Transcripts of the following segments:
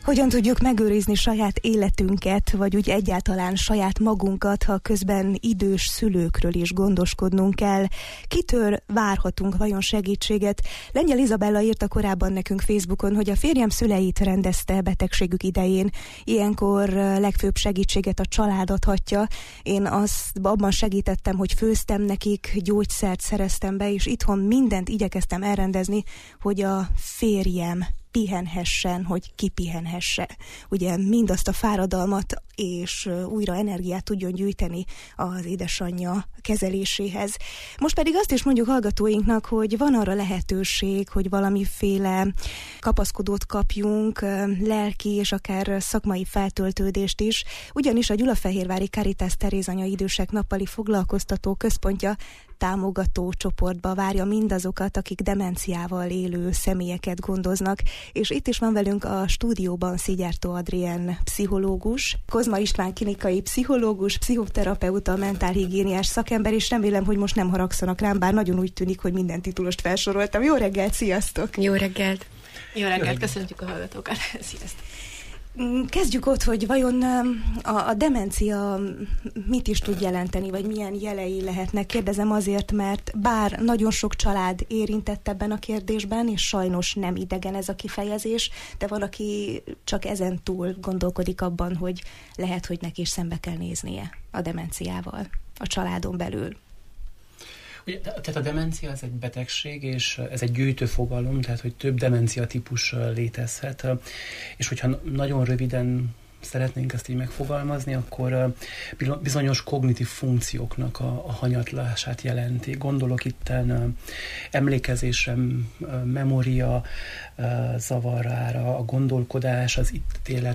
Hogyan tudjuk megőrizni saját életünket, vagy úgy egyáltalán saját magunkat, ha közben idős szülőkről is gondoskodnunk kell? Kitől várhatunk vajon segítséget? Lengyel Izabella írta korábban nekünk Facebookon, hogy a férjem szüleit rendezte betegségük idején. Ilyenkor legfőbb segítséget a család adhatja. Én abban segítettem, hogy főztem nekik, gyógyszert szereztem be, és itthon mindent igyekeztem elrendezni, hogy a férjem pihenhessen, hogy kipihenhesse. Ugye mindazt a fáradalmat és újra energiát tudjon gyűjteni az édesanyja kezeléséhez. Most pedig azt is mondjuk hallgatóinknak, hogy van arra lehetőség, hogy valamiféle kapaszkodót kapjunk, lelki és akár szakmai feltöltődést is, ugyanis a Gyulafehérvári Caritas Terézanya Idősek Nappali Foglalkoztató Központja támogató csoportba várja mindazokat, akik demenciával élő személyeket gondoznak, és itt is van velünk a stúdióban Szigyártó Adrien pszichológus, Kozma István klinikai pszichológus, pszichoterapeuta, mentálhigiéniás szakember, és remélem, hogy most nem haragszanak rám, bár nagyon úgy tűnik, hogy minden titulost felsoroltam. Jó reggelt, sziasztok! Jó reggelt! Jó reggelt, köszöntjük a hallgatókat! Sziasztok! Kezdjük ott, hogy vajon a demencia mit is tud jelenteni, vagy milyen jelei lehetnek. Kérdezem azért, mert bár nagyon sok család érintett ebben a kérdésben, és sajnos nem idegen ez a kifejezés, de van, aki csak ezen túl gondolkodik abban, hogy lehet, hogy neki is szembe kell néznie a demenciával a családon belül. Ugye, tehát a demencia ez egy betegség, és ez egy gyűjtő fogalom, tehát hogy több demencia típus létezhet, és hogyha nagyon röviden szeretnénk ezt így megfogalmazni, akkor bizonyos kognitív funkcióknak a hanyatlását jelenti. Gondolok itten emlékezésre, memória zavarára, a gondolkodás, az ítélet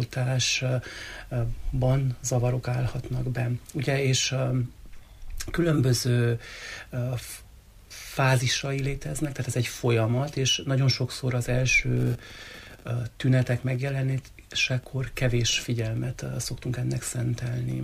alkotásban zavarok állhatnak be. Ugye, és különböző fázisai léteznek, tehát ez egy folyamat, és nagyon sokszor az első tünetek megjelenésekor kevés figyelmet szoktunk ennek szentelni.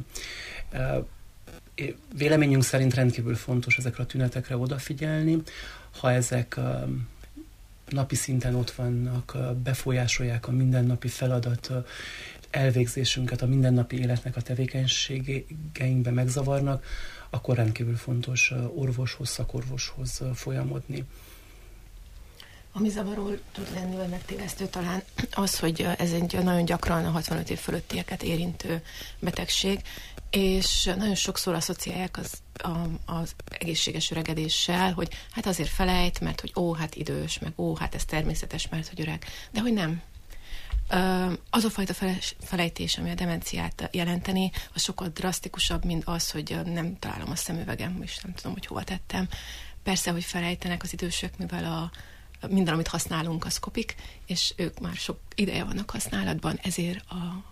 Véleményünk szerint rendkívül fontos ezekre a tünetekre odafigyelni, ha ezek napi szinten ott vannak, befolyásolják a mindennapi feladat elvégzésünket, a mindennapi életnek a tevékenységeinkbe megzavarnak, akkor rendkívül fontos orvoshoz, szakorvoshoz folyamodni. Ami zavaró tud lenni, vagy megtévesztő talán az, hogy ez egy nagyon gyakran a 65 év fölöttieket érintő betegség, és nagyon sokszor asszociálják az egészséges öregedéssel, hogy hát azért felejt, mert hogy hát idős, meg hát ez természetes, mert hogy öreg. De hogy nem. Az a fajta felejtés, ami a demenciát jelenteni, az sokkal drasztikusabb, mint az, hogy nem találom a szemüvegem, és nem tudom, hogy hova tettem. Persze, hogy felejtenek az idősök, mivel minden, amit használunk, az kopik, és ők már sok ideje vannak használatban, ezért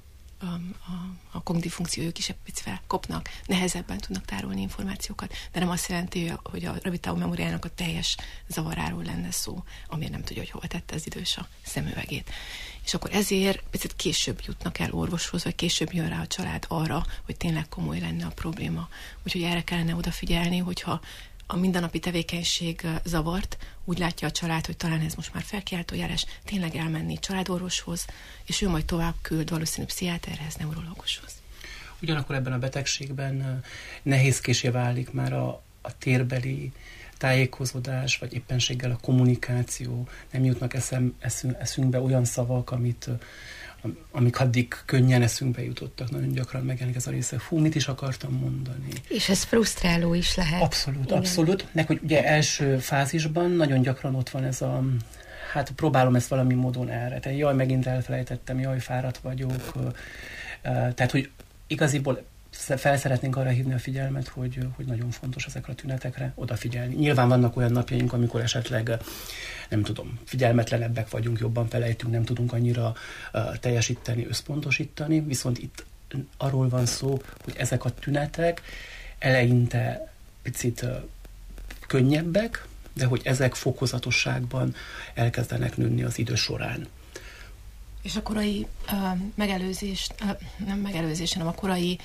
a kognitív funkciójuk is egy picit felkopnak, nehezebben tudnak tárolni információkat, de nem azt jelenti, hogy a rövidtávú memóriának a teljes zavaráról lenne szó, amiért nem tudja, hogy hova tette az idős a szemüvegét. És akkor ezért picit később jutnak el orvoshoz, vagy később jön rá a család arra, hogy tényleg komoly lenne a probléma. Úgyhogy erre kellene odafigyelni, hogyha a mindennapi tevékenység zavart, úgy látja a család, hogy talán ez most már felkiáltó járás, tényleg elmenni családorvoshoz, és ő majd tovább küld valószínű pszichiáterhez, neurológushoz. Ugyanakkor ebben a betegségben nehézkésé válik már a térbeli tájékozódás, vagy éppenséggel a kommunikáció. Nem jutnak eszünkbe olyan szavak, amik addig könnyen eszünkbe jutottak. Nagyon gyakran megjelenik ez a része. Mit is akartam mondani? És ez frusztráló is lehet. Abszolút, igen. Abszolút. Hogy ugye első fázisban nagyon gyakran ott van ez próbálom ezt valami módon elretelni. Jaj, megint elfelejtettem, jaj, fáradt vagyok. Tehát, hogy igaziból szeretnénk arra hívni a figyelmet, hogy nagyon fontos ezekre a tünetekre odafigyelni. Nyilván vannak olyan napjaink, amikor esetleg, nem tudom, figyelmetlenebbek vagyunk, jobban felejtünk, nem tudunk annyira teljesíteni, összpontosítani, viszont itt arról van szó, hogy ezek a tünetek eleinte picit könnyebbek, de hogy ezek fokozatosságban elkezdenek nőni az idő során. És a korai megelőzés, nem megelőzés, hanem a korai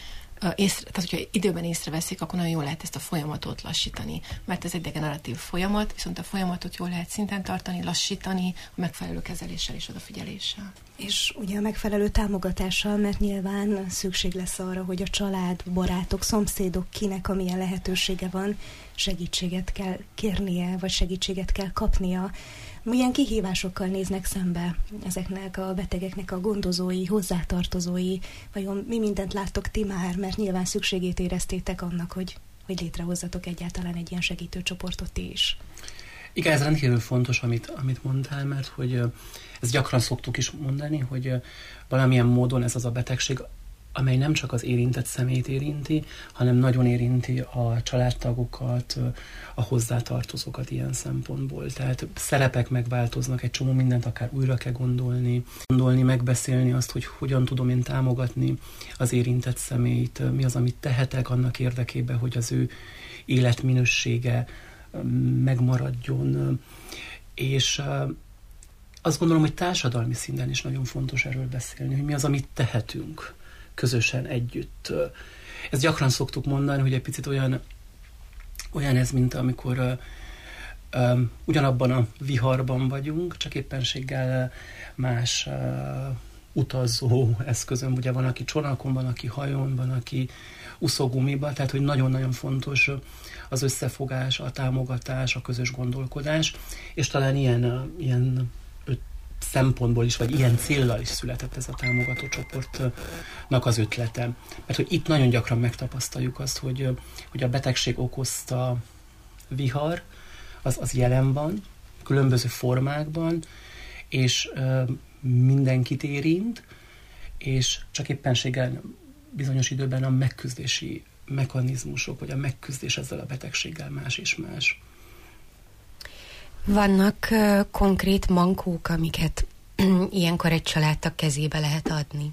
tehát hogyha időben észreveszik, akkor nagyon jól lehet ezt a folyamatot lassítani, mert ez egy degeneratív folyamat, viszont a folyamatot jól lehet szinten tartani, lassítani a megfelelő kezeléssel és odafigyeléssel. És ugye a megfelelő támogatással, mert nyilván szükség lesz arra, hogy a család, barátok, szomszédok, kinek amilyen lehetősége van, segítséget kell kérnie, vagy segítséget kell kapnia. Milyen kihívásokkal néznek szembe ezeknek a betegeknek a gondozói, hozzátartozói? Vajon mi mindent láttok ti már, mert nyilván szükségét éreztétek annak, hogy létrehozzatok egyáltalán egy ilyen segítőcsoportot ti is? Igen, ez rendkívül fontos, amit mondtál, mert hogy ezt gyakran szoktuk is mondani, hogy valamilyen módon ez az a betegség, amely nem csak az érintett személyt érinti, hanem nagyon érinti a családtagokat, a hozzátartozókat ilyen szempontból. Tehát szerepek megváltoznak, egy csomó mindent akár újra kell gondolni, megbeszélni azt, hogy hogyan tudom én támogatni az érintett személyt, mi az, amit tehetek annak érdekében, hogy az ő életminősége megmaradjon. És azt gondolom, hogy társadalmi szinten is nagyon fontos erről beszélni, hogy mi az, amit tehetünk közösen együtt. Ezt gyakran szoktuk mondani, hogy egy picit olyan ez, mint amikor ugyanabban a viharban vagyunk, csak éppenséggel más utazó eszközön. Ugye van, aki csónakon, van, aki hajón, van, aki úszógumiban, tehát hogy nagyon-nagyon fontos az összefogás, a támogatás, a közös gondolkodás, és talán ilyen szempontból is, vagy ilyen céllal is született ez a támogató csoportnak az ötlete. Mert hogy itt nagyon gyakran megtapasztaljuk azt, hogy a betegség okozta vihar, az jelen van, különböző formákban, és mindenkit érint, és csak éppenséggel bizonyos időben a megküzdési mechanizmusok, vagy a megküzdés ezzel a betegséggel más és más. Vannak konkrét mankók, amiket ilyenkor egy családtag kezébe lehet adni?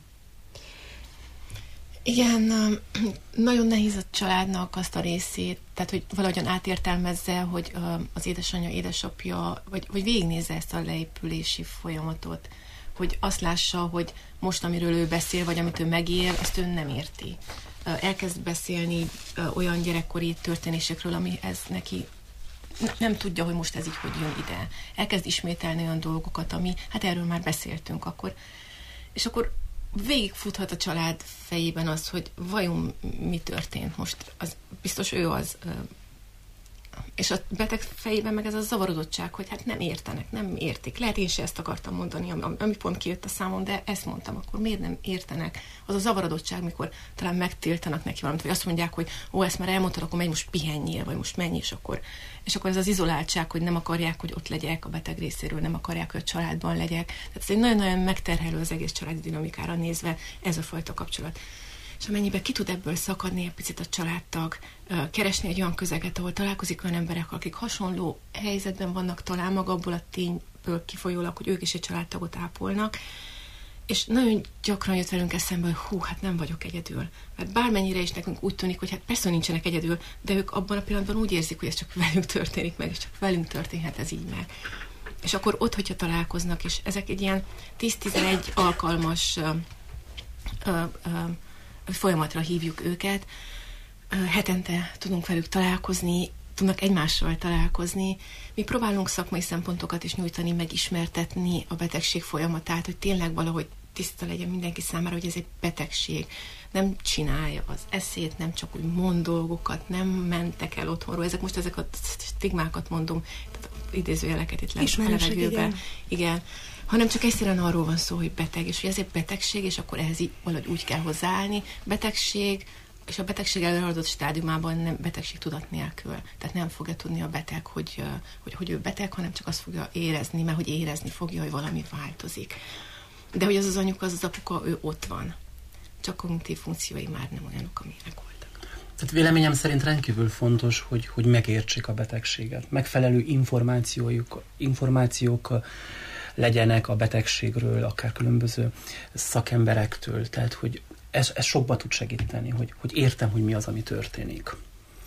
Igen, nagyon nehéz a családnak azt a részét, tehát hogy valahogyan átértelmezze, hogy az édesanyja, édesapja, vagy végignézze ezt a leépülési folyamatot, hogy azt lássa, hogy most, amiről ő beszél, vagy amit ő megél, ezt ő nem érti. Elkezd beszélni olyan gyerekkori történésekről, ami ez neki nem tudja, hogy most ez így hogy jön ide. Elkezd ismételni olyan dolgokat, ami, hát erről már beszéltünk akkor. És akkor végigfuthat a család fejében az, hogy vajon mi történt most. Az, biztos ő az. És a beteg fejében meg ez a zavarodottság, hogy hát nem értenek, nem értik. Lehet én se ezt akartam mondani, ami pont kijött a számom, de ezt mondtam, akkor miért nem értenek? Az a zavarodottság, mikor talán megtiltanak neki valamit, vagy azt mondják, hogy ezt már elmondtad, akkor menj most pihenjél, vagy most menj, és akkor ez az izoláltság, hogy nem akarják, hogy ott legyek a beteg részéről, nem akarják, hogy a családban legyek. Tehát ez egy nagyon-nagyon megterhelő az egész családi dinamikára nézve ez a fajta kapcsolat. És amennyiben ki tud ebből szakadni egy picit a családtag, keresni egy olyan közeget, ahol találkozik olyan emberek, akik hasonló helyzetben vannak, talán maga abból a tényből kifolyólag, hogy ők is egy családtagot ápolnak, és nagyon gyakran jött velünk eszembe, hogy hát nem vagyok egyedül. Mert bármennyire is nekünk úgy tűnik, hogy hát persze nincsenek egyedül, de ők abban a pillanatban úgy érzik, hogy ez csak velünk történik meg, és csak velünk történhet ez így meg. És akkor ott, hogyha találkoznak, és ezek egy ilyen 10-11 alkalmas folyamatra hívjuk őket, hetente tudunk velük találkozni, tudnak egymással találkozni. Mi próbálunk szakmai szempontokat is nyújtani, megismertetni a betegség folyamatát, hogy tényleg valahogy tiszta legyen mindenki számára, hogy ez egy betegség. Nem csinálja az eszét, nem csak úgy mond dolgokat, nem mentek el otthonról. Ezek a stigmákat mondom, tehát idézőjeleket itt a levegőben. Igen. Hanem csak egyszerűen arról van szó, hogy beteg, és hogy ez egy betegség, és akkor ehhez így valahogy úgy kell hozzáállni. Betegség, és a betegség előadott stádiumában nem betegség tudat nélkül. Tehát nem fogja tudni a beteg, hogy ő beteg, hanem csak azt fogja érezni, mert hogy érezni fogja, hogy valami változik. De hogy az anyuka, az apuka, ő ott van. Csak kognitív funkciói már nem olyanok, amilyenek voltak. Tehát véleményem szerint rendkívül fontos, hogy megértsék a betegséget. Megfelelő információk legyenek a betegségről, akár különböző szakemberektől. Tehát, hogy ez sokba tud segíteni, hogy értem, hogy mi az, ami történik.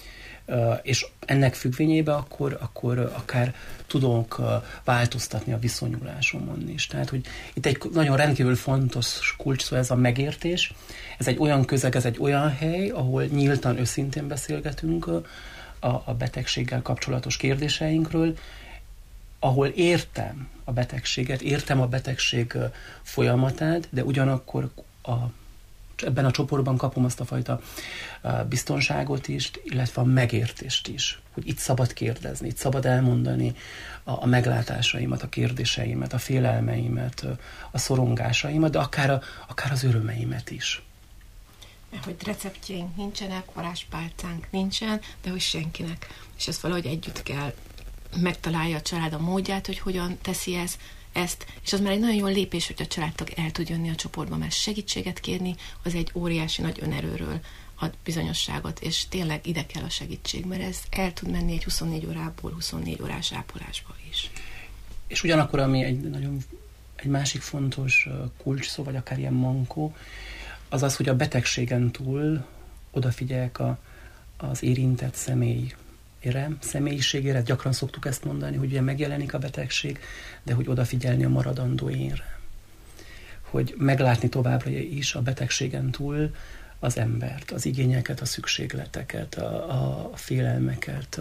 És ennek függvényében akkor akár tudunk változtatni a viszonyulásomon is. Tehát, hogy itt egy nagyon rendkívül fontos kulcs szó, ez a megértés. Ez egy olyan közeg, ez egy olyan hely, ahol nyíltan, őszintén beszélgetünk a betegséggel kapcsolatos kérdéseinkről, ahol értem a betegséget, értem a betegség folyamatát, de ugyanakkor ebben a csoportban kapom azt a fajta biztonságot is, illetve a megértést is, hogy itt szabad kérdezni, itt szabad elmondani a meglátásaimat, a kérdéseimet, a félelmeimet, a szorongásaimat, de akár az örömeimet is. Mert hogy receptjeink nincsenek, varázspálcánk nincsen, de hogy senkinek. És ezt valahogy együtt kell megtalálja a család a módját, hogy hogyan teszi ezt, és az már egy nagyon jó lépés, hogy a családtag el tud jönni a csoportba, mert segítséget kérni, az egy óriási nagy önerőről ad bizonyosságot, és tényleg ide kell a segítség, mert ez el tud menni egy 24 órából 24 órás ápolásba is. És ugyanakkor, ami egy másik fontos kulcs szó, vagy akár ilyen mankó, az az, hogy a betegségen túl odafigyelek az érintett személyiségére, gyakran szoktuk ezt mondani, hogy ugye megjelenik a betegség, de hogy odafigyelni a maradandó énre. Hogy meglátni továbbra is a betegségen túl az embert, az igényeket, a szükségleteket, a félelmeket,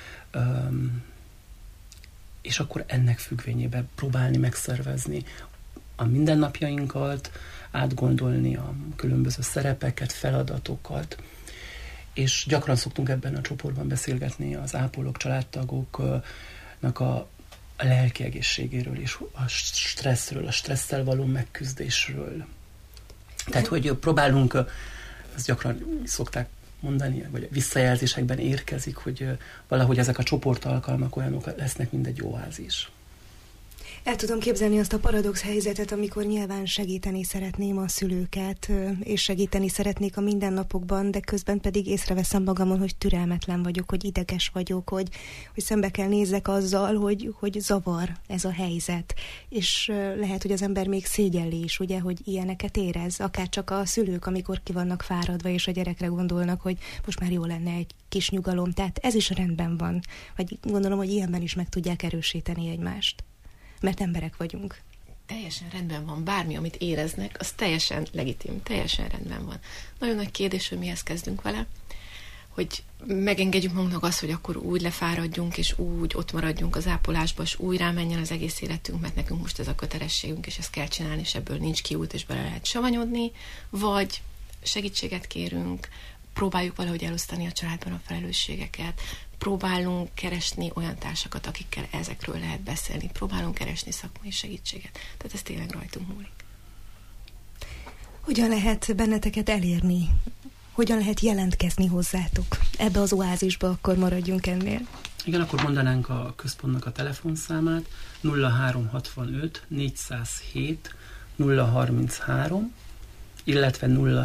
és akkor ennek függvényében próbálni megszervezni a mindennapjainkat, átgondolni a különböző szerepeket, feladatokat, és gyakran szoktunk ebben a csoportban beszélgetni az ápolók, családtagoknak a lelki egészségéről és a stresszről, a stresszel való megküzdésről. Tehát, hogy próbálunk, ezt gyakran szokták mondani, vagy visszajelzésekben érkezik, hogy valahogy ezek a csoportalkalmak olyanok lesznek, mint egy oázis. El tudom képzelni azt a paradox helyzetet, amikor nyilván segíteni szeretném a szülőket, és segíteni szeretnék a mindennapokban, de közben pedig észreveszem magamon, hogy türelmetlen vagyok, hogy ideges vagyok, hogy szembe kell nézzek azzal, hogy zavar ez a helyzet. És lehet, hogy az ember még szégyelli is, ugye, hogy ilyeneket érez, akár csak a szülők, amikor ki vannak fáradva, és a gyerekre gondolnak, hogy most már jó lenne egy kis nyugalom. Tehát ez is rendben van. Vagy gondolom, hogy ilyenben is meg tudják erősíteni egymást. Mert emberek vagyunk. Teljesen rendben van. Bármi, amit éreznek, az teljesen legitim, teljesen rendben van. Nagyon nagy kérdés, hogy mihez kezdünk vele, hogy megengedjük magunknak azt, hogy akkor úgy lefáradjunk, és úgy ott maradjunk az ápolásba, és úgy rámenjen az egész életünk, mert nekünk most ez a kötelességünk, és ezt kell csinálni, és ebből nincs kiút, és bele lehet savanyodni, vagy segítséget kérünk, próbáljuk valahogy elosztani a családban a felelősségeket, próbálunk keresni olyan társakat, akikkel ezekről lehet beszélni, próbálunk keresni szakmai segítséget. Tehát ez tényleg rajtunk múlik. Hogyan lehet benneteket elérni? Hogyan lehet jelentkezni hozzátok? Ebbe az oázisba akkor maradjunk ennél. Igen, akkor mondanánk a központnak a telefonszámát, 0365 407 033, illetve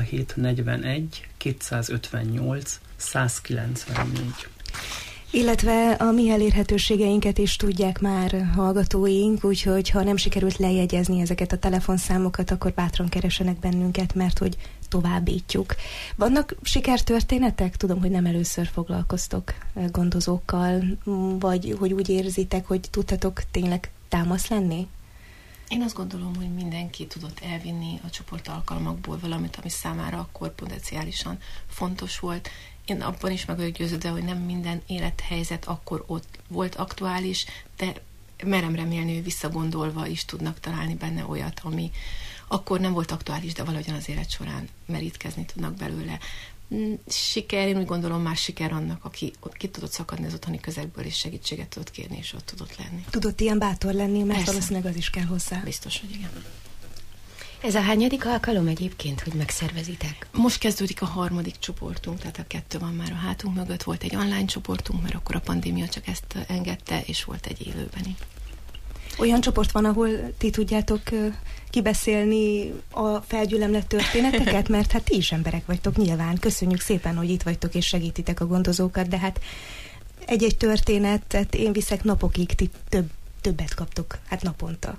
0741 258 194. Illetve a mi elérhetőségeinket is tudják már hallgatóink, úgyhogy ha nem sikerült lejegyezni ezeket a telefonszámokat, akkor bátran keresenek bennünket, mert hogy továbbítjuk. Vannak sikertörténetek? Tudom, hogy nem először foglalkoztok gondozókkal, vagy hogy úgy érzitek, hogy tudtatok tényleg támasz lenni? Én azt gondolom, hogy mindenki tudott elvinni a csoport alkalmakból valamit, ami számára akkor potenciálisan fontos volt. Én abban is meg vagyok győződve, hogy nem minden élethelyzet akkor ott volt aktuális, de merem remélni, hogy visszagondolva is tudnak találni benne olyat, ami akkor nem volt aktuális, de valahogyan az élet során merítkezni tudnak belőle. Siker, én úgy gondolom, más siker annak, aki ki tudott szakadni az otthoni közegből, és segítséget tudott kérni, és ott tudott lenni. Tudott ilyen bátor lenni, mert persze. Valószínűleg az is kell hozzá. Biztos, hogy igen. Ez a hányadik alkalom egyébként, hogy megszervezitek? Most kezdődik a 3. csoportunk, tehát a 2 van már a hátunk mögött. Volt egy online csoportunk, mert akkor a pandémia csak ezt engedte, és volt egy élőbeni. Olyan csoport van, ahol ti tudjátok kibeszélni a felgyülemlett történeteket, mert hát ti is emberek vagytok nyilván. Köszönjük szépen, hogy itt vagytok és segítitek a gondozókat, de hát egy-egy történetet én viszek napokig, ti többet kaptok, hát naponta.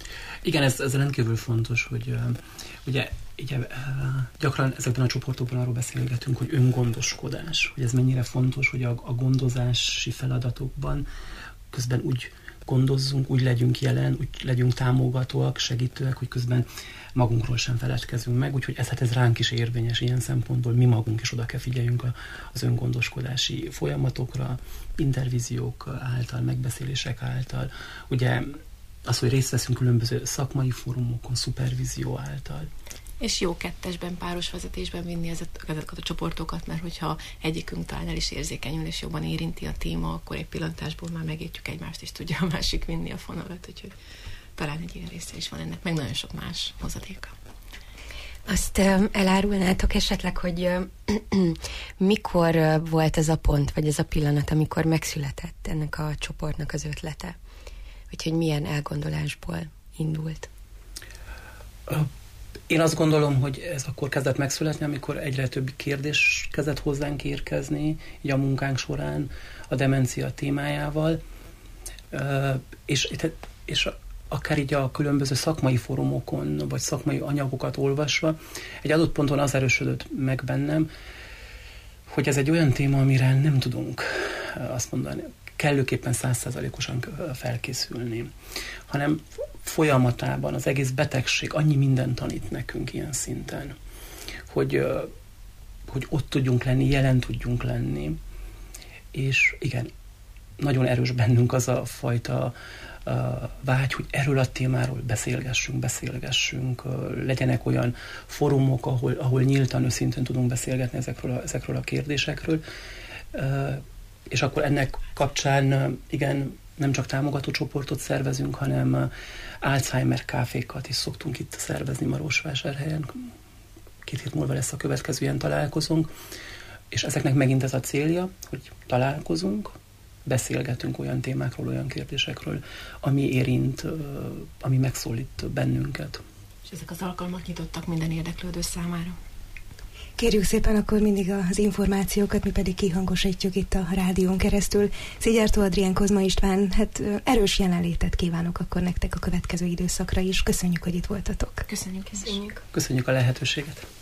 Igen, ez rendkívül fontos, hogy ugye gyakran ezekben a csoportokban arról beszélgetünk, hogy öngondoskodás, hogy ez mennyire fontos, hogy a gondozási feladatokban közben úgy gondozzunk, úgy legyünk jelen, úgy legyünk támogatóak, segítőek, hogy közben magunkról sem feledkezünk meg, úgyhogy ez ránk is érvényes ilyen szempontból, mi magunk is oda kell figyeljünk az öngondoskodási folyamatokra, intervíziók által, megbeszélések által, ugye az, hogy részt veszünk különböző szakmai fórumokon, szupervízió által. És jó kettesben, páros vezetésben vinni ezeket a csoportokat, mert hogyha egyikünk talán el is érzékenyül, és jobban érinti a téma, akkor egy pillantásból már megértjük egymást, és tudja a másik vinni a fonalat, úgyhogy talán egy ilyen része is van ennek, meg nagyon sok más hozadéka. Azt elárulnátok esetleg, hogy mikor volt ez a pont, vagy ez a pillanat, amikor megszületett ennek a csoportnak az ötlete? Vagy hogy milyen elgondolásból indult? Én azt gondolom, hogy ez akkor kezdett megszületni, amikor egyre több kérdés kezdett hozzánk érkezni így a munkánk során a demencia témájával, és akár így a különböző szakmai fórumokon, vagy szakmai anyagokat olvasva, egy adott ponton az erősödött meg bennem, hogy ez egy olyan téma, amire nem tudunk azt mondani, kellőképpen 100%-osan felkészülni, hanem folyamatában az egész betegség annyi mindent tanít nekünk ilyen szinten, hogy ott tudjunk lenni, jelen tudjunk lenni, és igen, nagyon erős bennünk az a fajta vágy, hogy erről a témáról beszélgessünk, legyenek olyan fórumok, ahol nyíltan, őszintén tudunk beszélgetni ezekről a kérdésekről, és akkor ennek kapcsán igen, nem csak támogató csoportot szervezünk, hanem Alzheimer kávékat is szoktunk itt szervezni Marosvásárhelyen. 2 hét múlva lesz a következő ilyen találkozónk, és ezeknek megint ez a célja, hogy találkozunk, beszélgetünk olyan témákról, olyan kérdésekről, ami érint, ami megszólít bennünket. És ezek az alkalmak nyitottak minden érdeklődő számára. Kérjük szépen akkor mindig az információkat, mi pedig kihangosítjuk itt a rádión keresztül. Sziggyártó Adrián, Kozma István, hát erős jelenlétet kívánok akkor nektek a következő időszakra is. Köszönjük, hogy itt voltatok. Köszönjük. Köszönjük a lehetőséget.